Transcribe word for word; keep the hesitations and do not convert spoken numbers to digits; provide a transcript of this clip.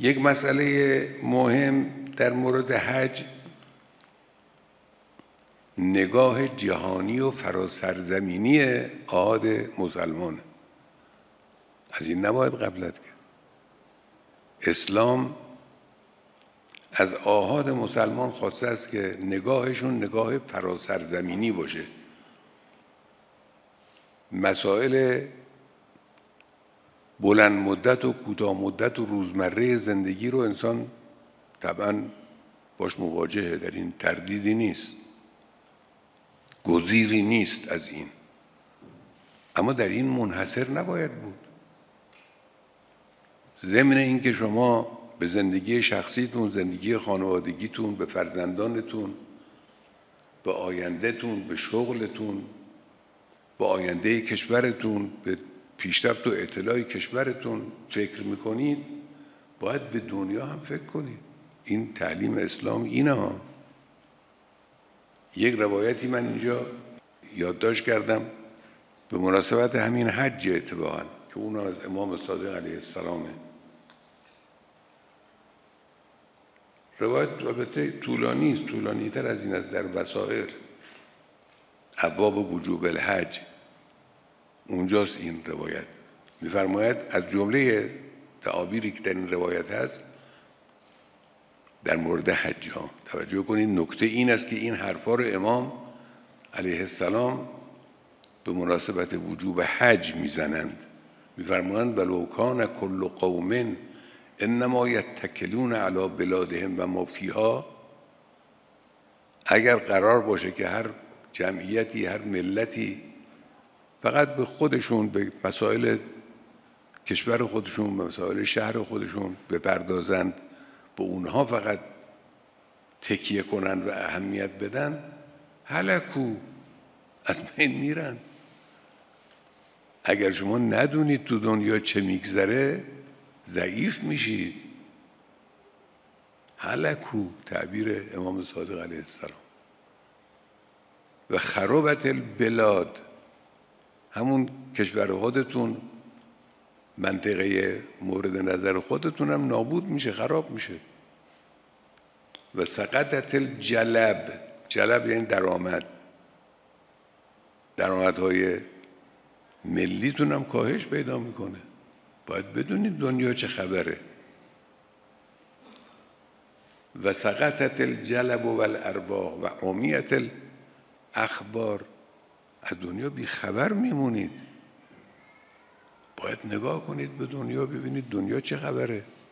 یک مسئله مهم در مورد حج نگاه جهانی و فراسرزمینی آحاد مسلمان. از این نباید غفلت کرد. اسلام از آحاد مسلمان خواسته است که نگاهشون نگاه فراسرزمینی باشه. مسائل بلند مدت و کوتاه مدت و روزمره زندگی رو انسان طبعاً باش مواجهه، در این تردیدی نیست، گزیری نیست از این، اما در این منحصر نباید بود. ضمن این که شما به زندگی شخصیتون، زندگی خانوادگیتون، به فرزندانتون، به آیندهتون، به شغلتون، به آینده کشورتون، به پیشرفت و اطلاع کشورتون فکر میکنید، باید به دنیا هم فکر کنید. این تعلیم اسلام اینه ها. یک روایتی من اینجا یادداشت کردم به مناسبت همین حج اتفاقا که اون از امام صادق علیه السلامه. روایت البته طولانی است، طولانی تر از این است. در بصائر ابواب وجوب الحج اونجاست این روایت. می‌فرماید از جمله تعابیری که در این روایت هست در مورد حج ها توجه کنید، نکته این است که این حرفا رو امام علیه السلام به مناسبت وجوب حج میزنند. می‌فرمایند ولو کان کل قوم انما یتکلون علی بلادهم و ما فیها، اگر قرار باشه که هر جمعیتی، هر ملتی فقط به خودشون، به مسائل کشور خودشون، به مسائل شهر خودشون بپردازند، به اونها فقط تکیه کنن و اهمیت بدن، هلکو، از بین میرن. اگر شما ندونید تو دنیا چه میگذره ضعیف میشید. هلکو، تعبیر امام صادق علیه السلام. و خرابت البلاد، همون کشور خودتون، منطقه مورد نظر خودتون هم نابود میشه، خراب میشه. و سقطت الجلب، جلب یعنی درآمد، درآمدهای ملیتون هم کاهش پیدا میکنه. باید بدونید دنیا چه خبره. و سقطت الجلب و الارباح و عمیت الاخبار، از دنیا بی خبر میمونید. باید نگاه کنید به دنیا، ببینید دنیا چه خبره.